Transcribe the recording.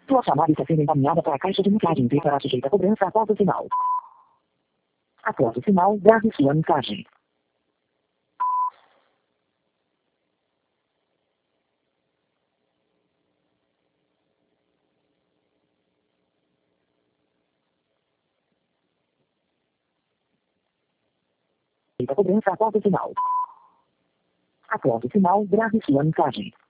Sua chamada está sendo encaminhada para a caixa de mensagens e será sujeita a cobrança após o sinal. Após o sinal, grave sua mensagem. A cobrança após o sinal. Após o sinal, grave sua mensagem.